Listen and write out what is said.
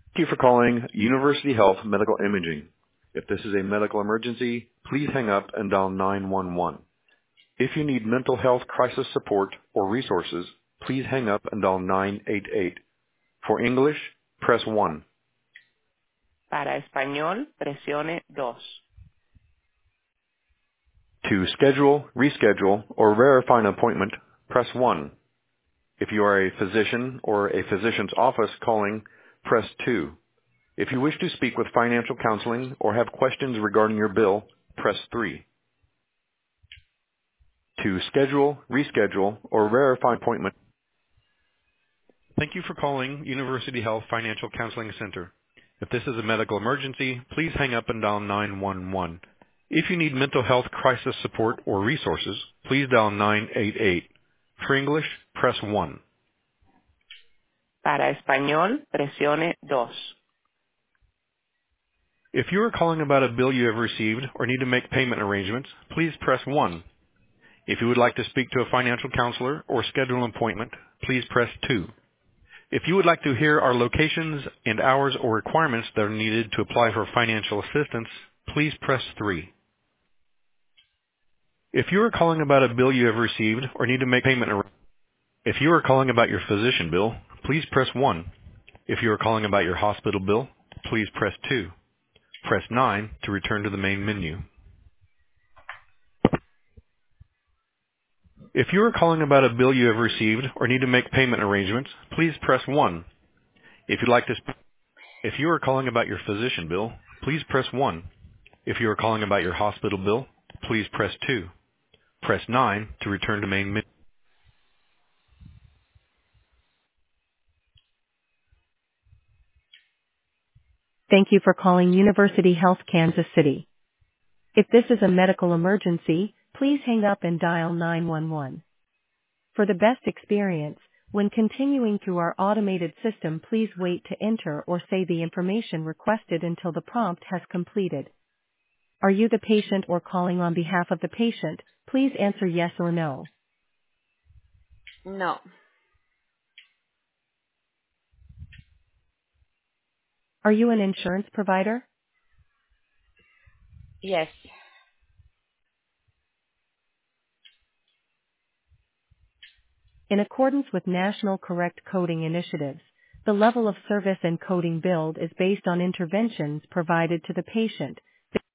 Thank you for calling University Health Medical Imaging. If this is a medical emergency, please hang up and dial 911. If you need mental health crisis support or resources, please hang up and dial 988. For English, press 1. Para español, presione dos. To schedule, reschedule, or verify an appointment, press 1. If you are a physician or a physician's office calling, press 2. If you wish to speak with financial counseling or have questions regarding your bill, press 3. To schedule, reschedule, or verify appointment. Thank you for calling University Health Financial Counseling Center. If this is a medical emergency, please hang up and dial 911. If you need mental health crisis support or resources, please dial 988. For English, press 1. Para español, presione dos. If you are calling about a bill you have received or need to make payment arrangements, please press 1. If you would like to speak to a financial counselor or schedule an appointment, please press 2. If you would like to hear our locations and hours or requirements that are needed to apply for financial assistance, please press 3. If you are calling about a bill you have received or need to make payment arrangements, if you are calling about your physician bill, please press 1. If you are calling about your hospital bill, please press 2. Press 9 to return to the main menu. If you are calling about a bill you have received or need to make payment arrangements, please press 1. If you are calling about your physician bill, please press 1. If you are calling about your hospital bill, please press 2. Press 9 to return to main menu. Thank you for calling University Health Kansas City. If this is a medical emergency, please hang up and dial 911. For the best experience, when continuing through our automated system, please wait to enter or say the information requested until the prompt has completed. Are you the patient or calling on behalf of the patient? Please answer yes or no. No. Are you an insurance provider? Yes. In accordance with National Correct Coding initiatives, the level of service and coding billed is based on interventions provided to the patient